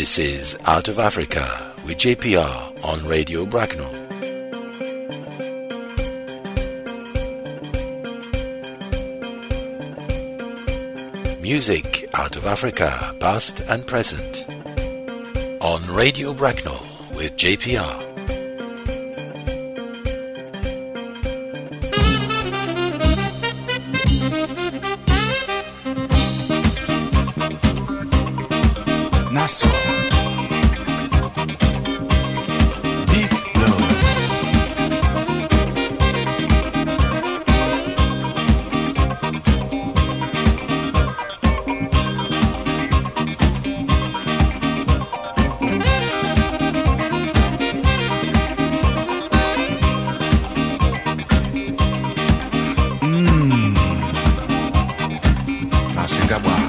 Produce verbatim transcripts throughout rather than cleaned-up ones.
This is Out of Africa with J P R on Radio Bracknell. Music out of Africa, past and present. On Radio Bracknell with J P R. Nassau. Big Love. Mmm. I sing that one.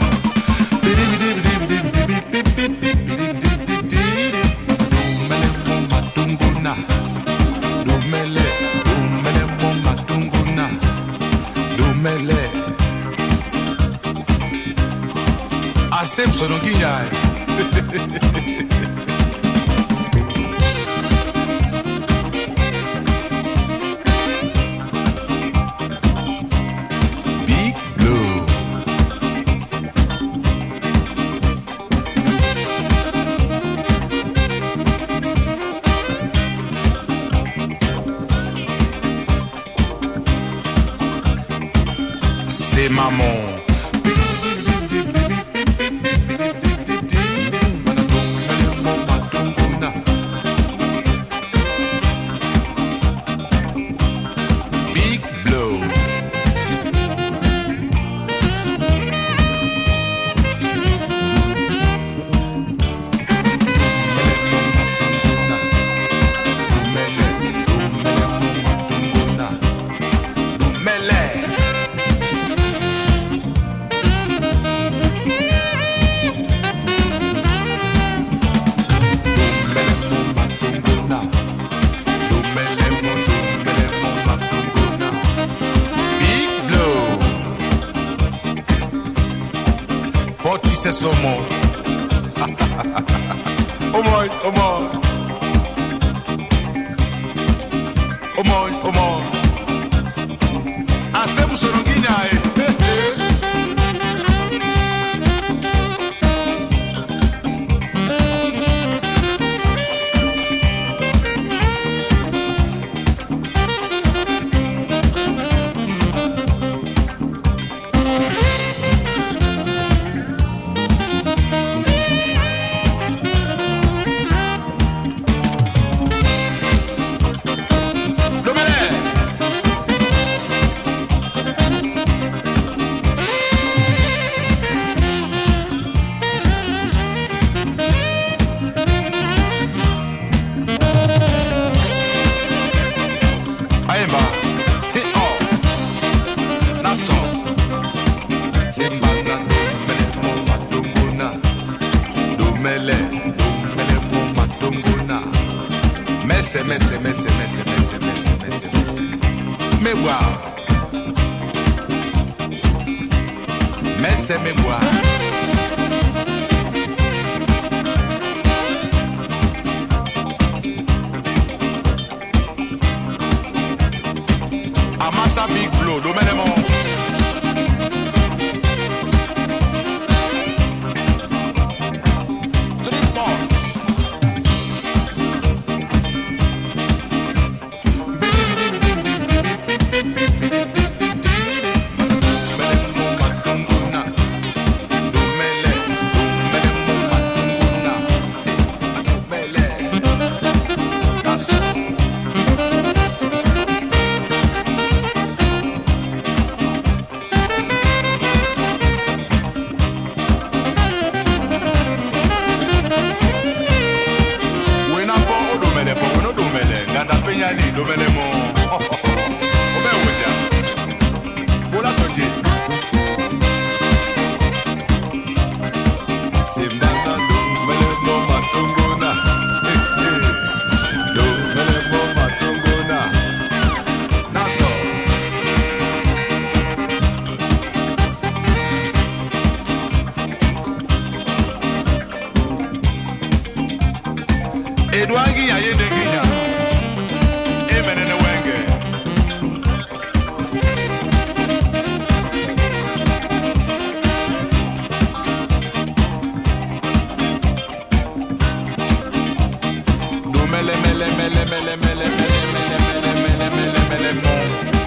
Simpson on Guinea. Big Blue. C'est maman. C'est son mot. Oh my, oh my. Oh my, oh my. Hacemos solo guiñae. Messe, messe, messe, messe, messe, messe, messe, messe. Me boire. Messe, me boire. Amasa Big Blue, domaine mon. Yengiya yengiya. Amen and wenge. Do mele mele mele mele mele mele mele mele mele mele mele.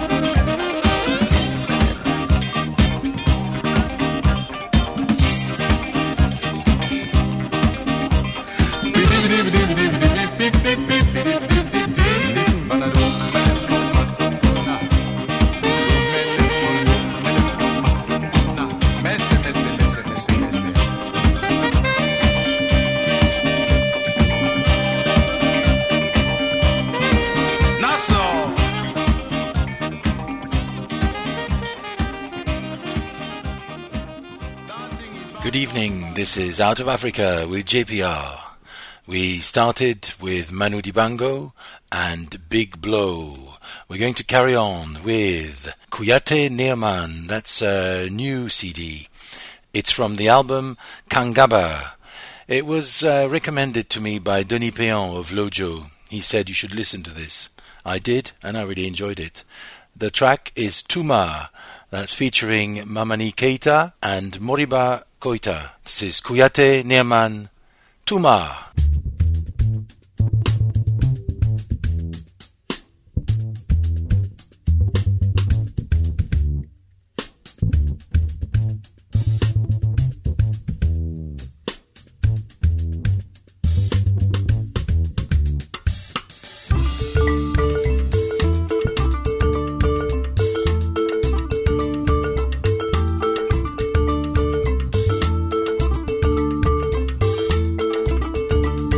Good evening, this is Out of Africa with J P R. We started with Manu Dibango and Big Blow. We're going to carry on with Kouyaté Neaman, that's a new C D. It's from the album Kangaba. It was uh, recommended to me by Denis Péan of Lojo. He said you should listen to this. I did, and I really enjoyed it. The track is Tuma, that's featuring Mamani Keita and Moriba Koita. This is Kouyaté Neaman, Tuma. Tuma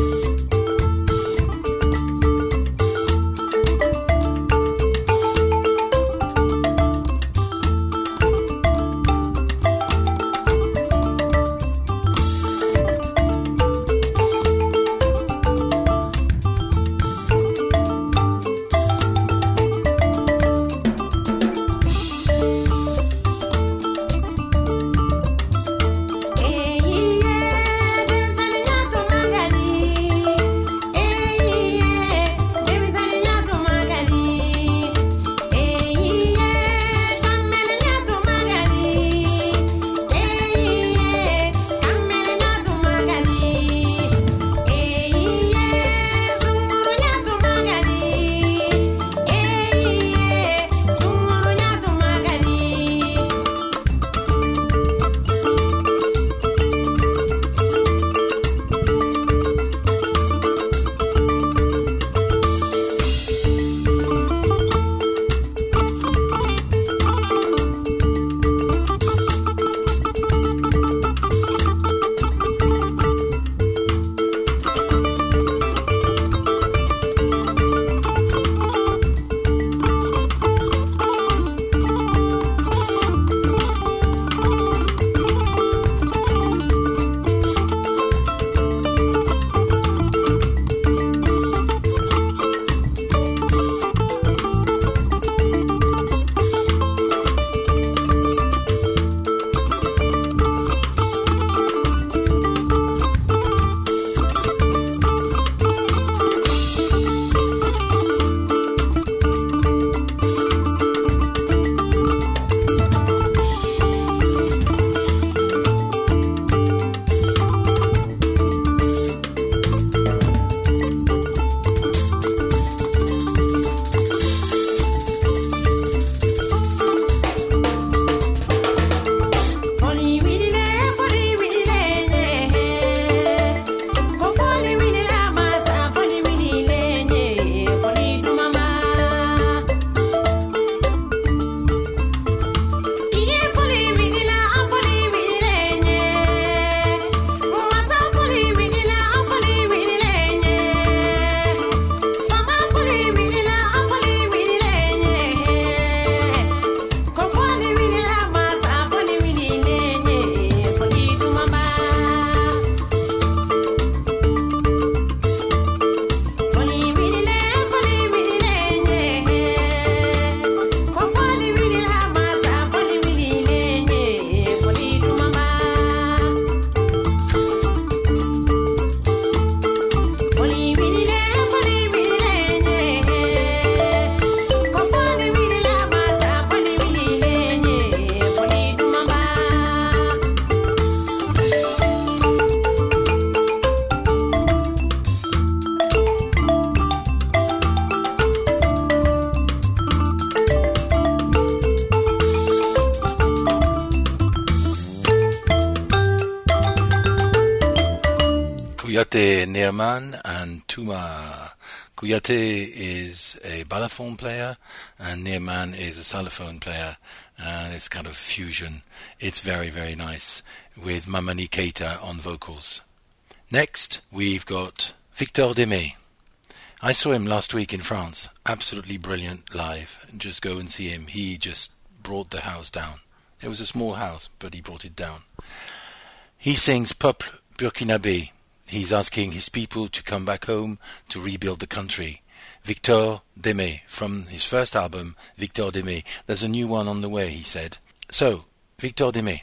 Kouyaté Neerman and Touma. Kouyaté is a balafon player and Neerman is a xylophone player, and it's kind of fusion. It's very, very nice with Mamani Keita on vocals. Next, we've got Victor Démé. I saw him last week in France. Absolutely brilliant live. Just go and see him. He just brought the house down. It was a small house, but he brought it down. He sings Peuple Burkinabé. He's asking his people to come back home to rebuild the country. Victor Démé, from his first album, Victor Démé. There's a new one on the way, he said. So, Victor Démé.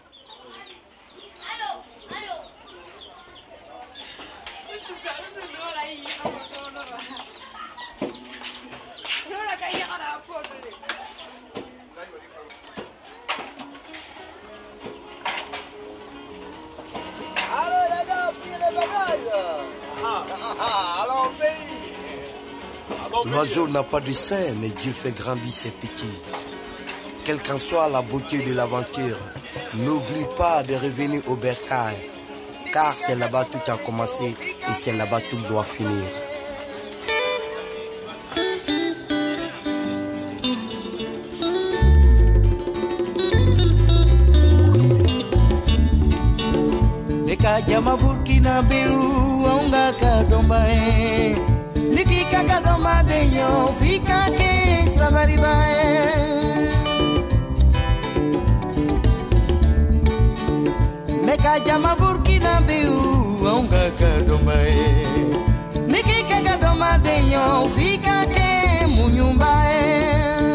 L'oiseau n'a pas de sein, mais Dieu fait grandir ses petits. Quelle qu'en soit la beauté de l'aventure, n'oublie pas de revenir au bercail, car c'est là-bas tout a commencé et c'est là-bas tout doit finir. Neka jama Burkina Biu onga kadombae Niki kakadoma de yo Fika ke samaribae Neka jama Burkina Biu onga kadombae Niki kakadoma de yo Fika ke munyumbae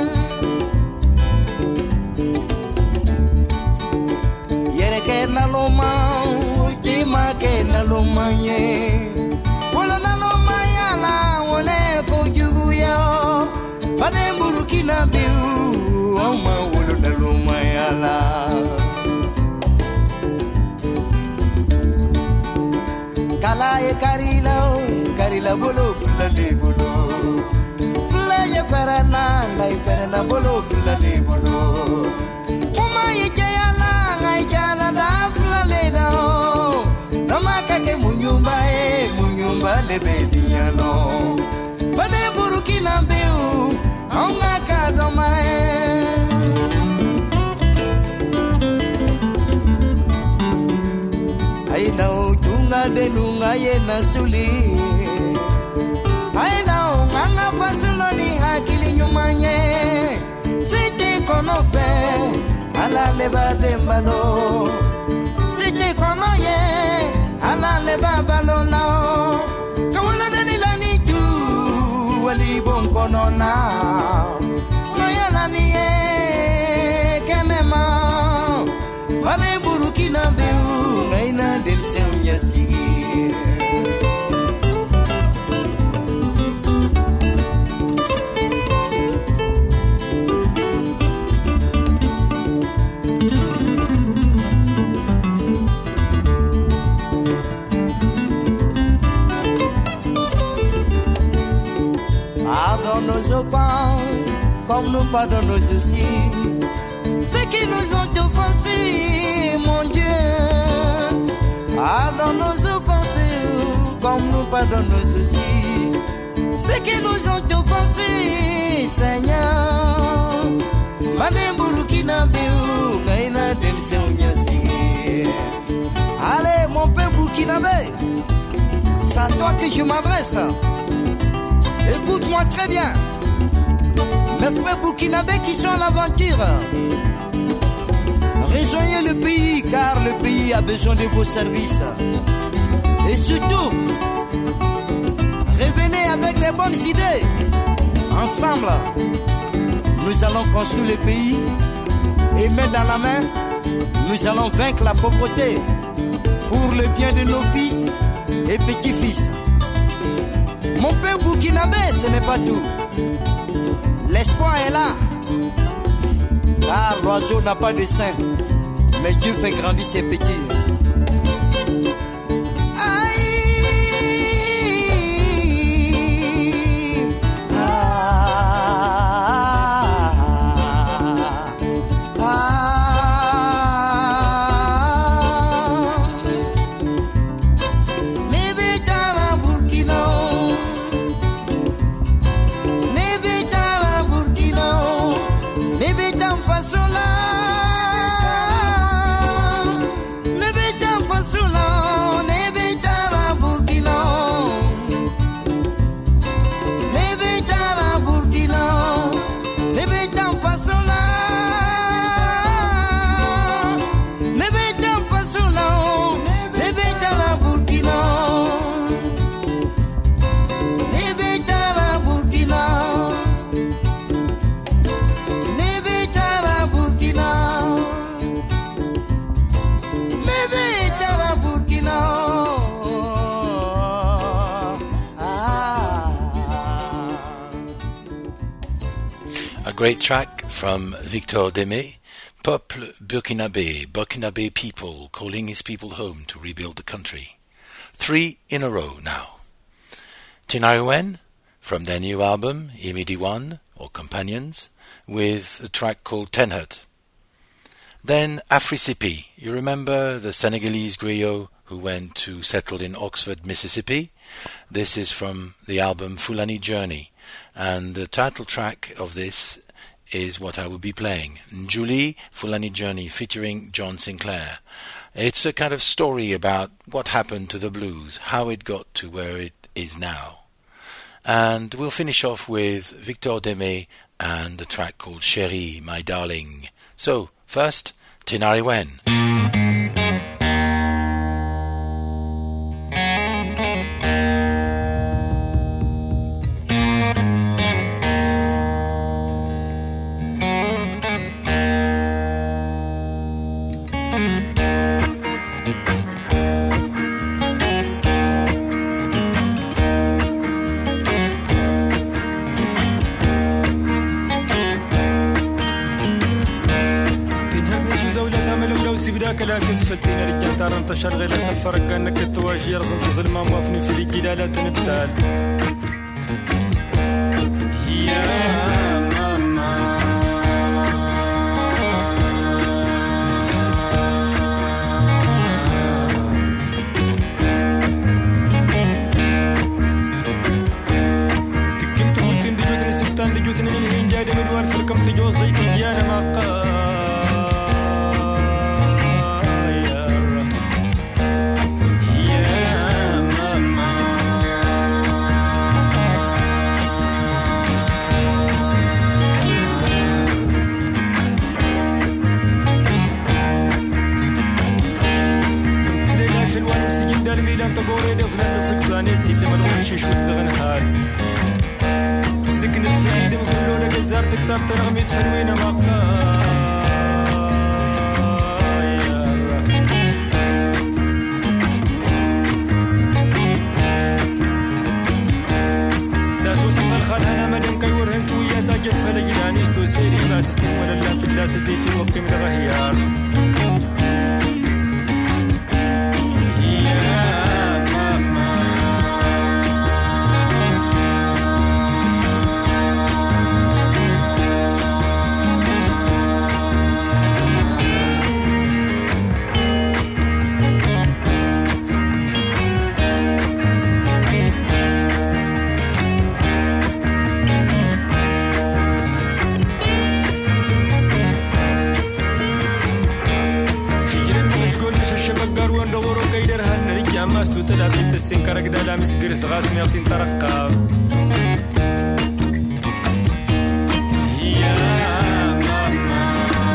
Yere ke na loma Kima ke na loma ye Wala na loma ya la Wale ko jugu ya Bade Burkina Biu Oma wala na loma ya la Kala ye karila Karila bolo fula de bolo Fula ye ferana Lai ferana bolo fula de bolo Kuma ye jaya la Ngai jana da fula le da Namaka ke munyumba e munyumba le bediano Bade Burkina Biu Aunga kadoma e Aina utunga denunga ye nasuli Aina unganga fasuloni hakili nyumanye Siti konope ala leba dembalo Siti konoye ala leba balona Kawana deni lani ju wali bon konona Noya lani e kenema Bade Burkina Biu Naina del seunya sigi Pardonne nos offenses, comme nous pardonnons aussi ceux qui nous ont offensés, mon Dieu. Pardonne nos offenses, comme nous pardonnons aussi ceux qui nous ont offensés, Seigneur. Bade Burkina Biu, Gaina del Seunya Sigui. Allez, mon père burkinabé, c'est à toi que je m'adresse. Écoute-moi très bien. Mes frères burkinabés qui sont à l'aventure, rejoignez le pays car le pays a besoin de vos services. Et surtout, revenez avec des bonnes idées. Ensemble, nous allons construire le pays et main dans la main, nous allons vaincre la pauvreté pour le bien de nos fils et petits-fils. Mon père burkinabé, ce n'est pas tout. L'espoir est là. Car l'oiseau n'a pas de sein, mais Dieu fait grandir ses petits. Mais great track from Victor Démé, Peuple Burkinabé, Burkinabé people calling his people home to rebuild the country. Three in a row now. Tinariwen, from their new album, Imidiwan, or Companions, with a track called Tenhut. Then Afrisipi, you remember the Senegalese griot who went to settle in Oxford, Mississippi? This is from the album Fulani Journey, and the title track of this is what I will be playing, Njuli Fulani Journey featuring John Sinclair. It's a kind of story about what happened to the blues, how it got to where it is now. And we'll finish off with Victor Démé and the track called Chérie, My Darling. So, first, Tinariwen. كلا كسفلتين رجال تار انتشر غير سفر كأنك التواجي رزم ظلمة موافني في الجلالة تنبتال يا ماما تكنت قلت ان دجوتني السستان دجوتني من هين جادي مدوار فلكم تجوز زيت ديانا ما قال تقولي لي زلان السكزانيتي اللي ملوش شوت لغنهال سكنت في ايدي مخلونا جزار تكتاب ترغميت في الوينة مقايا ساسو سسرخان انا مدن كيور هنتو يا تاجت فلقلانيش تو سيري باسستين ولا لا تلاستي في وقت من غيار السنكرك دالا مسكرس غاسمي اغتين ترقى يا ماما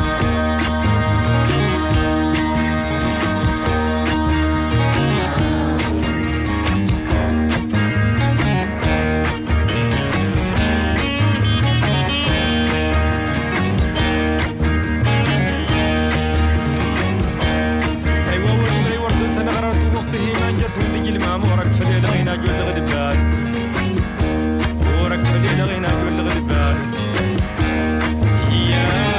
سايوا ورمري ورد سنغررت وقته ما نجرت ونجي المامور ورك فليل غينا جول الغدبان ورك فليل غينا جول الغدبان يا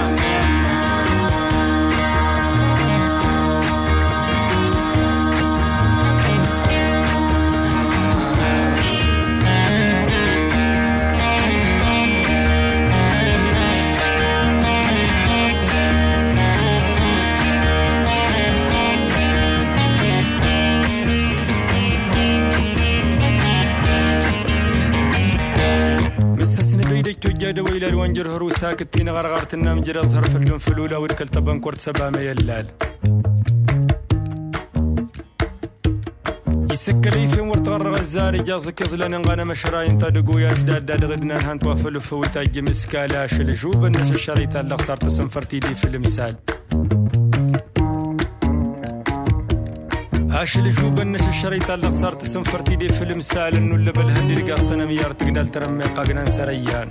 جاد ويل الوانجر هرو ساكتين غرغرت النام جرى ظهر فلون فلولا ودكل طبن كورت سبا ما يلال يسكري في ورت غرغ الزاري جازك يزلن غانا مشراين طادقو يا سداد داد غدنا هانت وافلو فوتا جمسكالا شلجوب الناس الشريطه اللي خسرت سنفرتي دي في المثال هاش الجوب الناس الشريطه اللي خسرت سنفرتي دي في المثال انه اللي بالهندي رقاصتنا ميار تقدر ترمي قاقنا سريان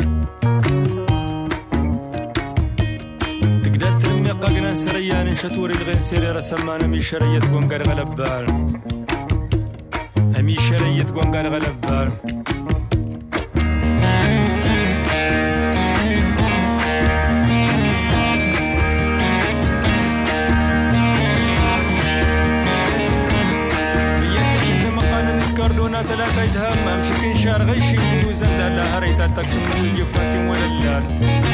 تقدر ترمي قاقنا سريان شتوري الغين سيري رسمان امي شرية قنقر غلبان امي شرية قنقر غلبان هريتا تكسم الجفات ولا اللان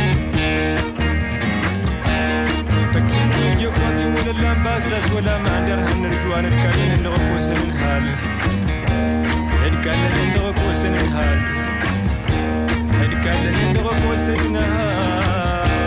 تكسم الجفات ولا اللان باساس ولا ما عندها نرجوان الكالين نغقوس من حال الكالين نغقوس من حال الكالين نغقوس من حال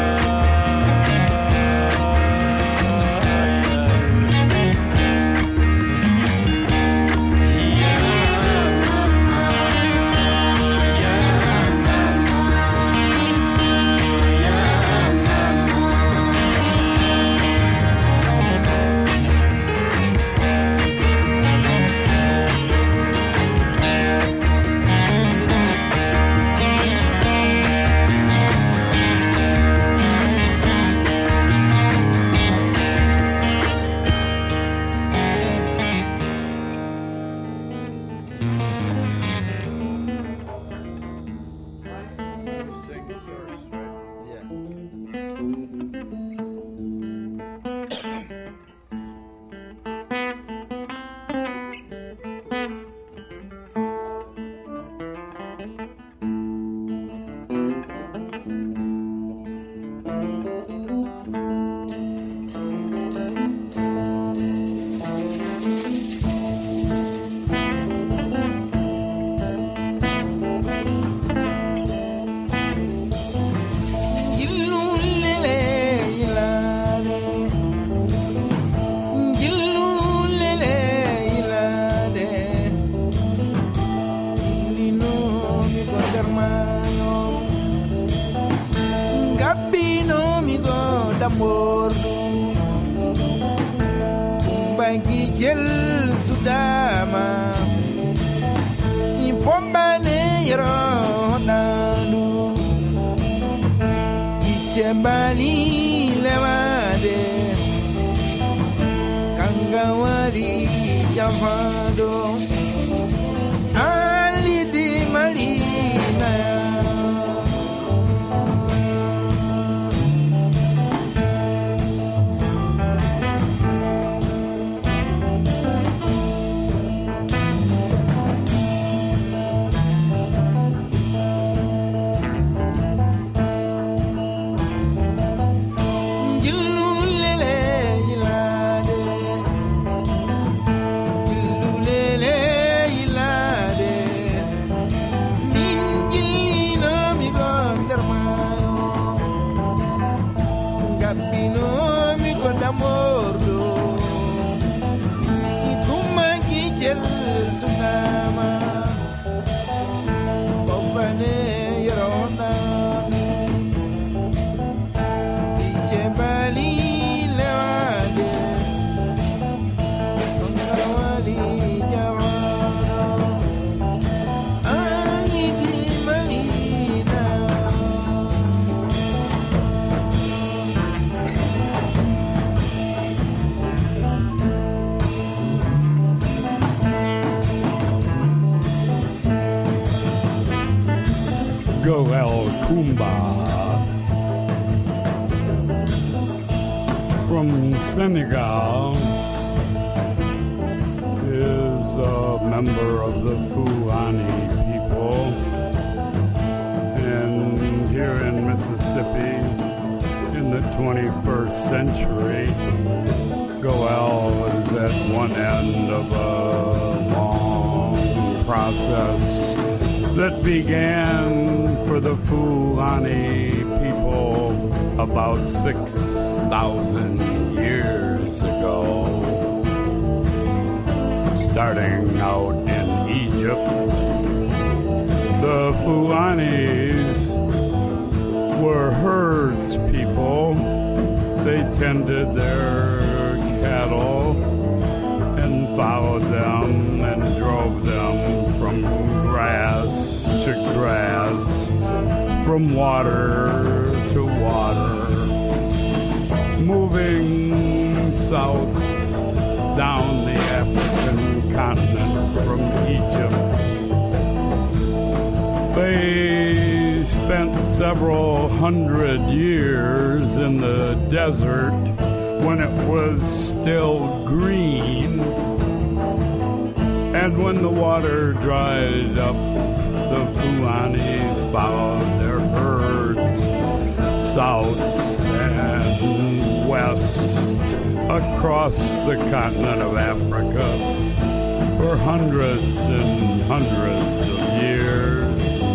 Goel Kumba from Senegal is a member of the Fulani people, and here in Mississippi in the twenty-first century, Goel was at one end of a long process that began for the Fulani people about six thousand years ago. Starting out in Egypt, the Fulanis were herds people. They tended their cattle and followed them and drove them from grass to grass, from water to water, moving south down the African continent from Egypt. They spent several hundred years in the desert when it was still green, and when the water dried up, the Fulanis followed their herds south and west across the continent of Africa for hundreds and hundreds of years,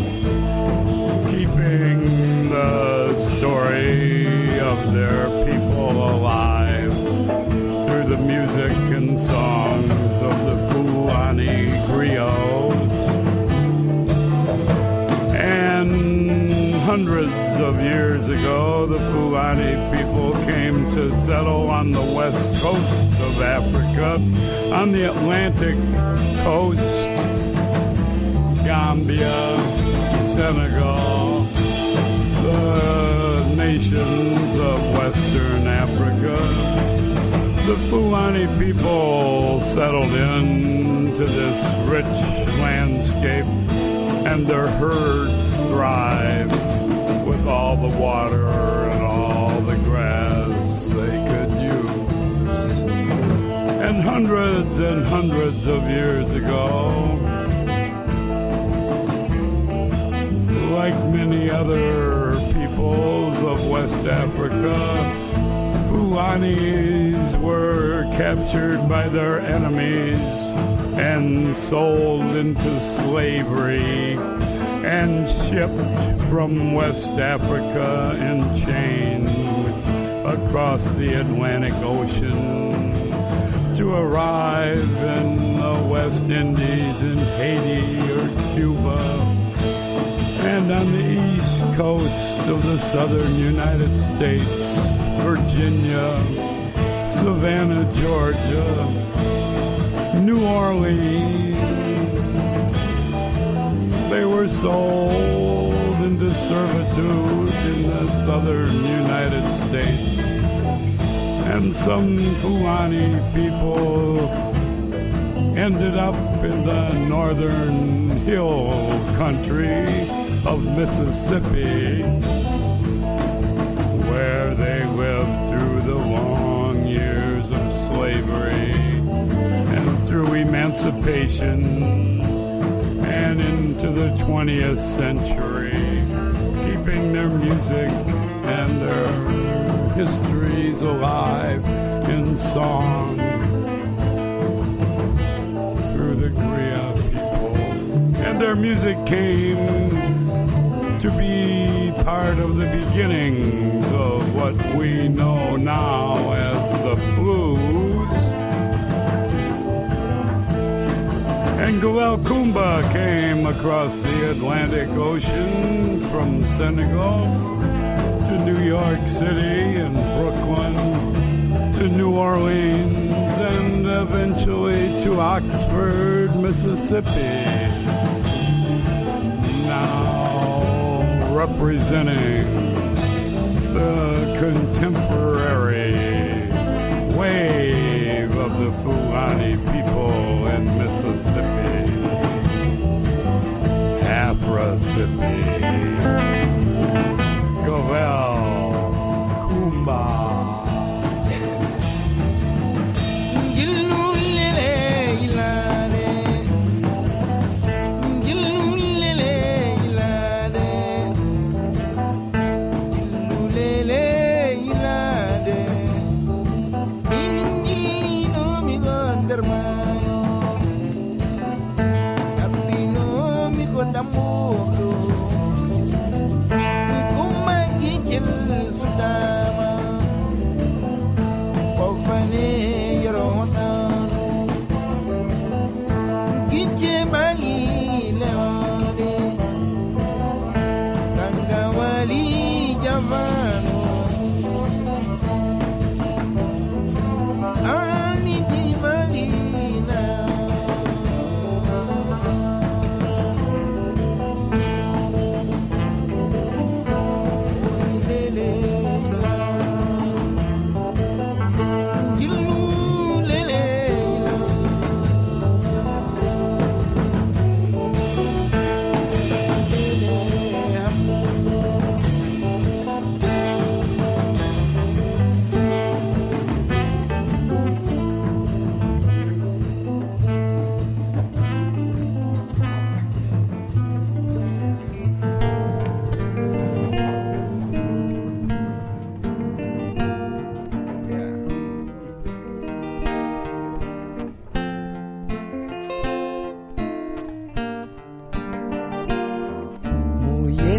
keeping the story of their people alive through the music and songs of the Fulani griots. And hundreds of years ago, the Fulani people came to settle on the west coast of Africa, on the Atlantic coast, Gambia, Senegal, the nations of Western Africa. The Fulani people settled into this rich landscape, and their herds thrived with all the water and all the grass they could use. And hundreds and hundreds of years ago, like many other peoples of West Africa, Fulanis were captured by their enemies and sold into slavery and shipped from West Africa in chains across the Atlantic Ocean to arrive in the West Indies, in Haiti or Cuba, and on the east coast of the southern United States, Virginia, Savannah, Georgia, New Orleans. They were sold into servitude in the southern United States. And some Fulani people ended up in the northern hill country of Mississippi, where they lived through the long years of slavery and through emancipation and into the twentieth century, keeping their music and their histories alive in song through the griot people. And their music came to be part of the beginnings of what we know now as the blues. And Gouel Koumba came across the Atlantic Ocean from Senegal to New York City and Brooklyn, to New Orleans, and eventually to Oxford, Mississippi. Now representing the contemporary wave of the Fulani people in Mississippi, Afrosippi, Gouel Koumba.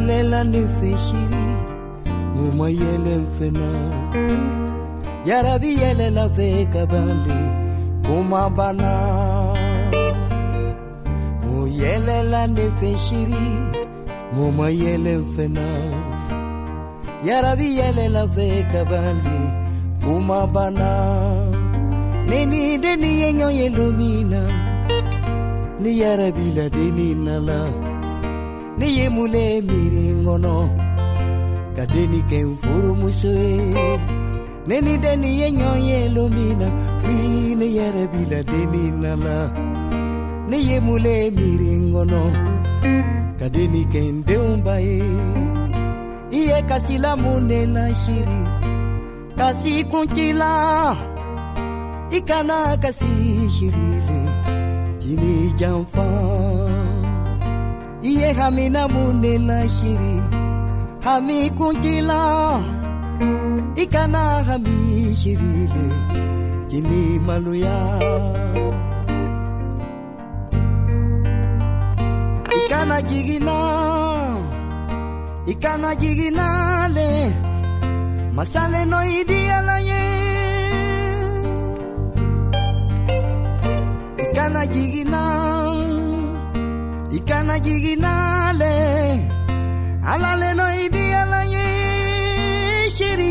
Moyelela nefeshiri Mumayele mfena Yarabi yele la veka bandi Kumabana Moyelela nefeshiri Mumayele mfena Yarabi yele la veka bandi Kumabana Neni deni yenyo yelumina Ni yarabi la deni nala Ni yemule miringono Kadeni ken furu musue Neni deni yenyo yelumina Ni yarabi la deni nala Ni yemule miringono Kadeni ken deumbaye Iye kasila mune na shiri Kasi kuntila Ikana kasi shirile Jini jamfa Iye hamina mune na shiri Hami kuntila Ikana hami shirile Jini maluya Ikana jigina Ikana jigina le Masale no idia la ye Ikana jigina Ikana jigina le Alale no idia la ye shiri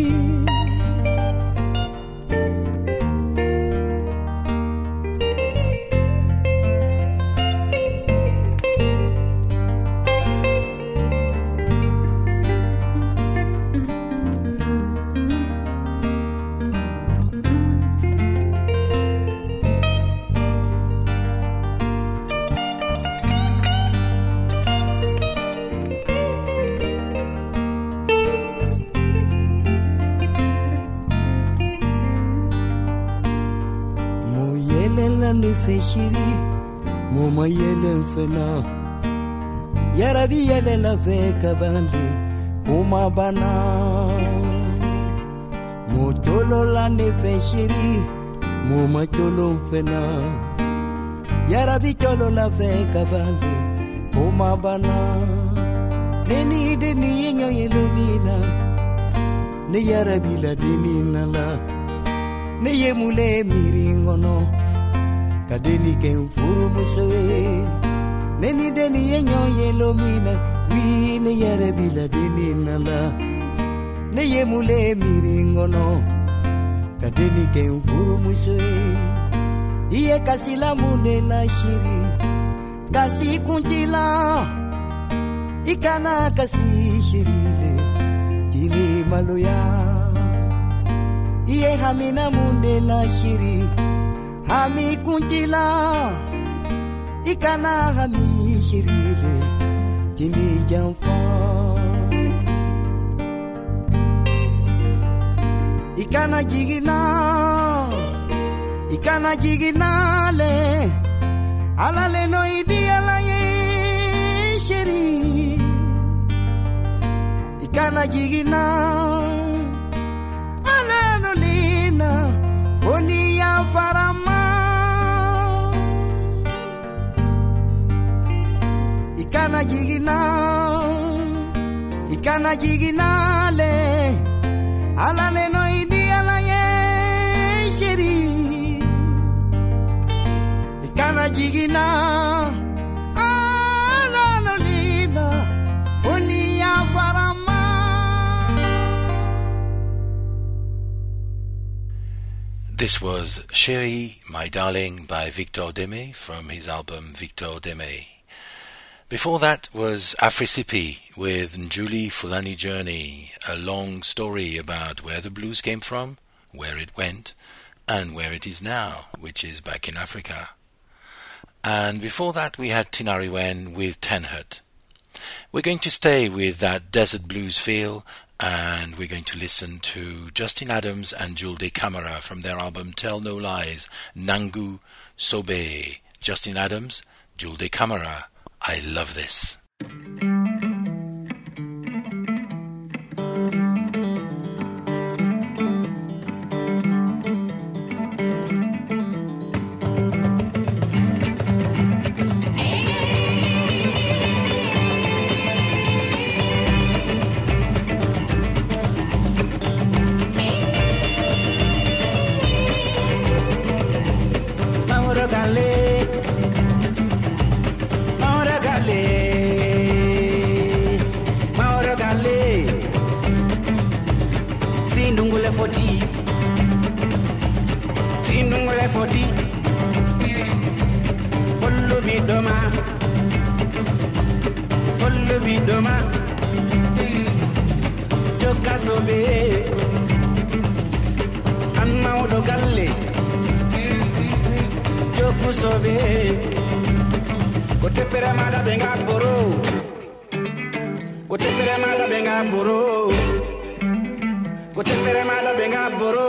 Feshiri Moma yele mfena Yarabi yele la veka bandi Uma bana Motolo la ne feshiri Moma cholo mfena Yarabi cholo la veka bandi Uma bana Neni deni yenyo yelumina Ne yarabi la deni nala Ne yemule miringono Kadeni ken furu musue Neni deni yenyo yelomina Wine yarabi la deni nala Ne yemule miringono Kadeni ken furu musue Iye kasila mune na shiri Kasi kuntila Ikana kasi shirile Jini maluya Iye hamina mune na shiri Hami kuntila Ikana hami shirile Jini jamfa Ikana jigina Ikana jigina le Alale no idi alaye shiri Ikana jigina Alano lina Oni ya farama Ikana jigina Ikana jigina le Alale no idi alaye shiri Ikana jigina Alano lina Oni ya farama. This was Chérie, My Darling by Victor Deme from his album Victor Deme. Before that was Afrisipi with Njuli Fulani Journey, a long story about where the blues came from, where it went, and where it is now, which is back in Africa. And before that we had Tinariwen with Tenhut. We're going to stay with that desert blues feel, and we're going to listen to Justin Adams and Julde Camara from their album Tell No Lies, Nangu Sobe. Justin Adams, Julde Camara. I love this. bidoma joka sobe amma odo galle joku sobe kote pere mada benga boro kote pere mada benga boro kote pere mada benga boro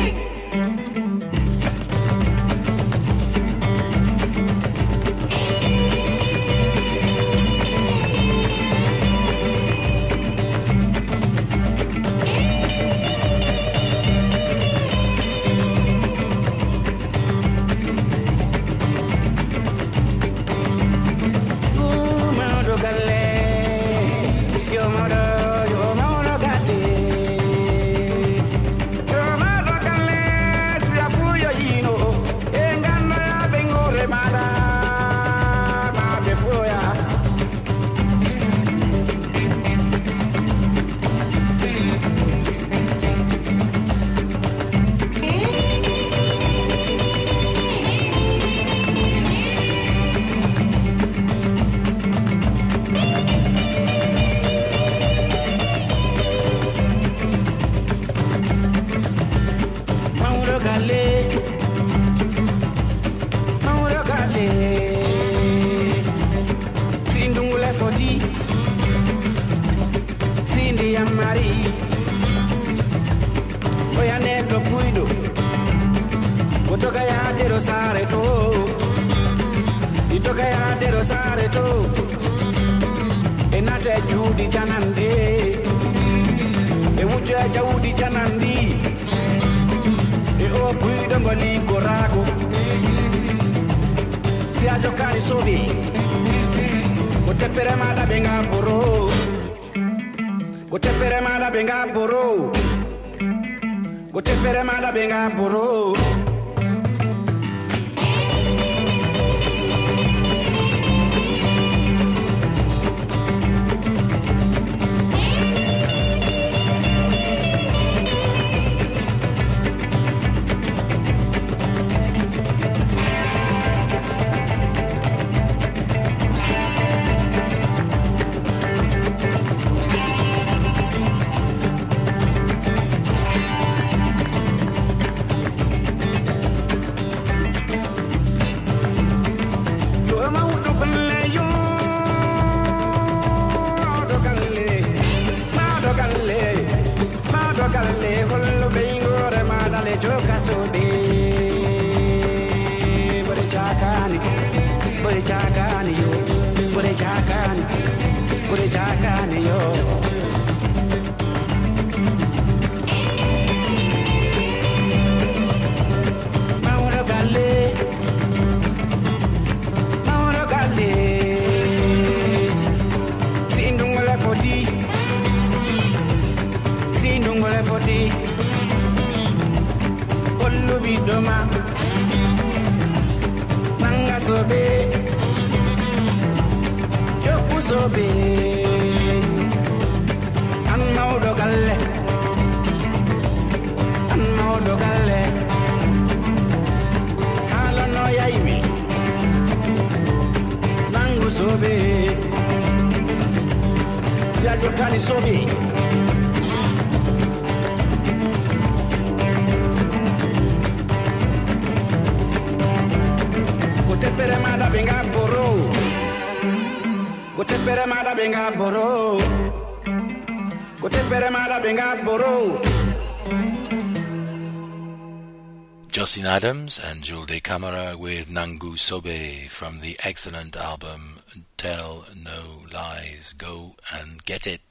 Jocelyn Adams and Jules de Camara with Nangu Sobe from the excellent album Tell No Lies. Go and get it.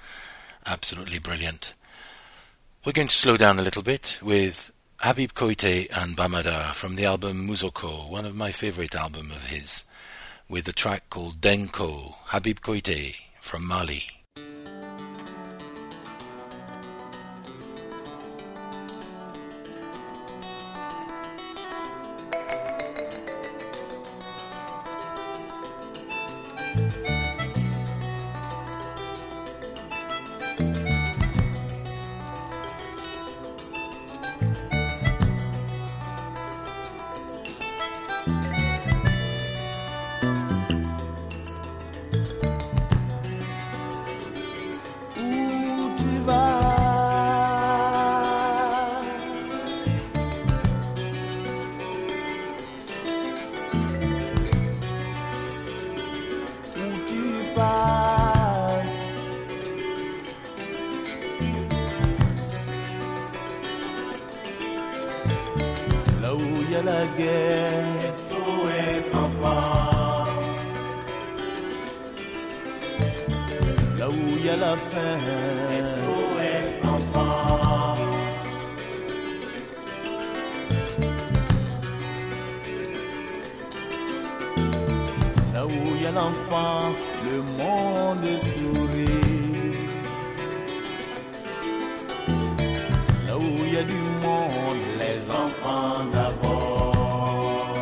Absolutely brilliant. We're going to slow down a little bit with Habib Koité and Bamada from the album Muzoko, one of my favorite albums of his, with a track called Denko. Habib Koité from Mali. y a la guerre. S O S enfant. Là où il y a la faim. S O S enfant. Là où il y a l'enfant, le monde sourit. Là où il y a du monde, les enfants d'abord.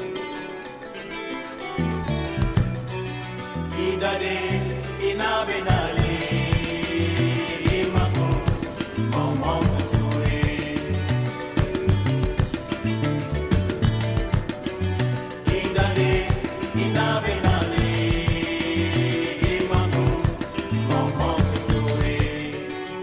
Idade, inabenale, imako, maman sourit. Idade, inabenale, imako, maman sourit.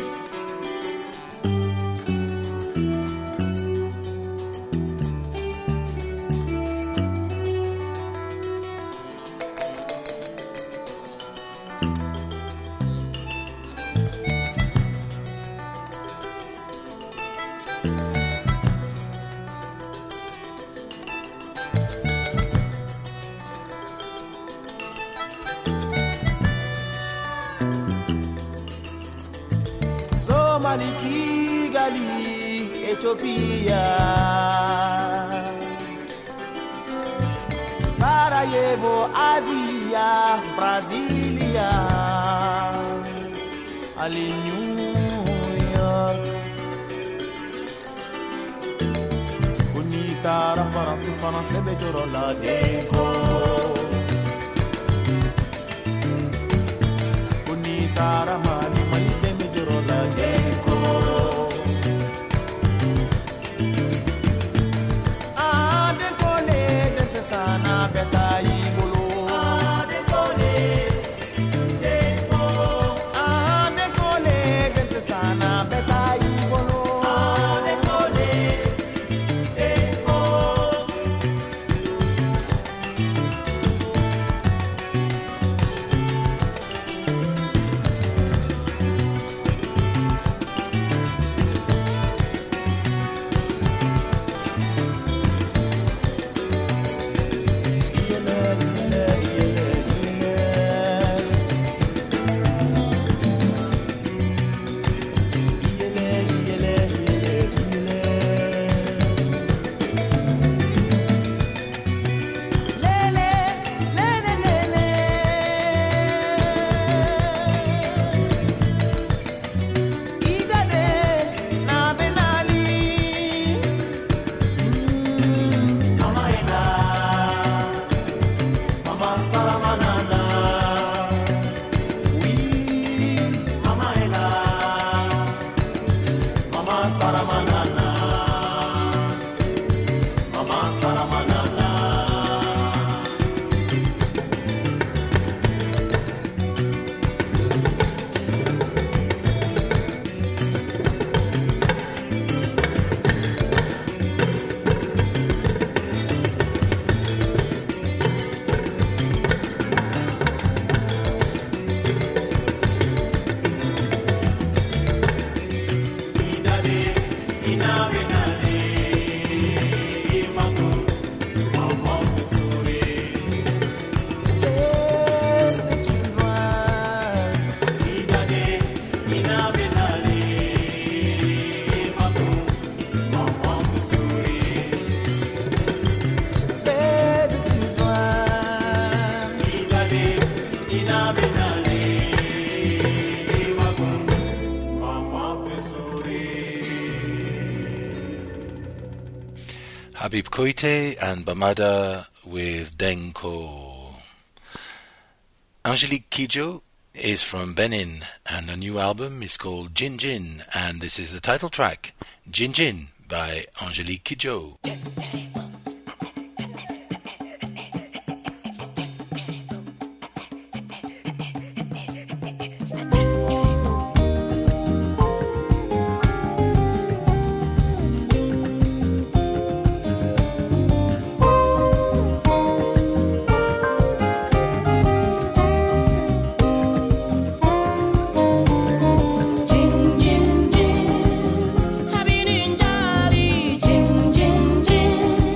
Somali, Kigali, Ethiopia, Sarajevo, Asia, Brasilia, Ali, New York, Kunitara, France, France, Bejorola, Deko, Kunitara, Mali, Mali, Bejorola, Deko. Ah, Dekone, Detesana, Betai, Bolo. Ah, Dekone, Deko. Ah, Dekone, Detesana, Betai, Bolo. Ah, Dekone, Deko. Habib Koité and Bamada with Denko. Angelique Kidjo is from Benin, and a new album is called Jin Jin, and this is the title track, Jin Jin, by Angelique Kidjo. Jin Jin Jin, Habibi Njali, Jin Jin Jin.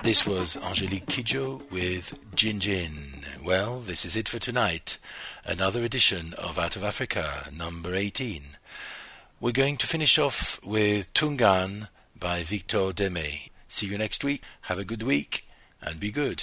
This was Angelique Kidjo with Jin Jin. Well, this is it for tonight. Another edition of Out of Africa, number eighteen. We're going to finish off with Tungan by Victor Deme. See you next week. Have a good week and be good.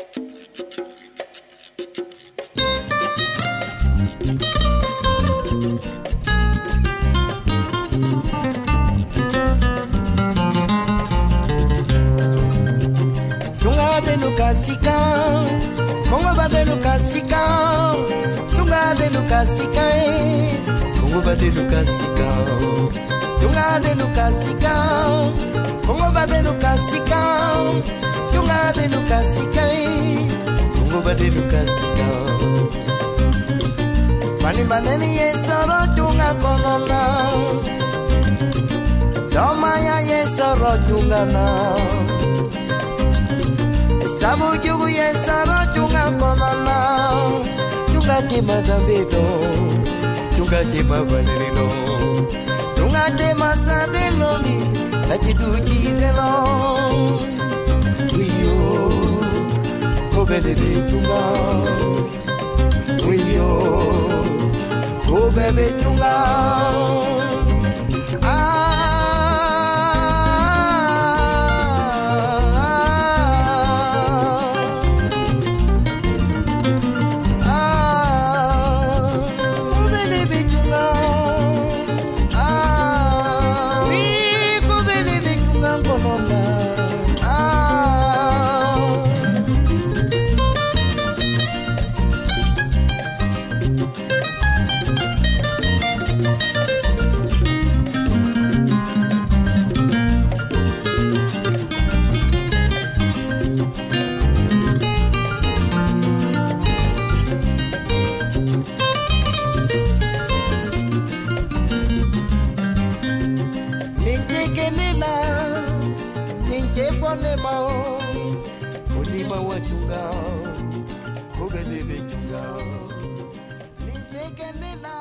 Tunga de Lucasica, Congo de Lucasica, Tunga de Lucasica, Congo de Lucasica, Tunga de Lucasica, Congo de Lucasica, Tunga de Lucasica, Congo de Lucasica. Mani maneni yesoro tunga konona, Doma ya yesoro tunga na. Samu jugu yesara tunga konana, tunga tima dambedo, tunga tima valero, tunga tima sadeloni, kachiduchi delo. Wiyo, kobebe tunga, wiyo, kobebe tunga. Tunga,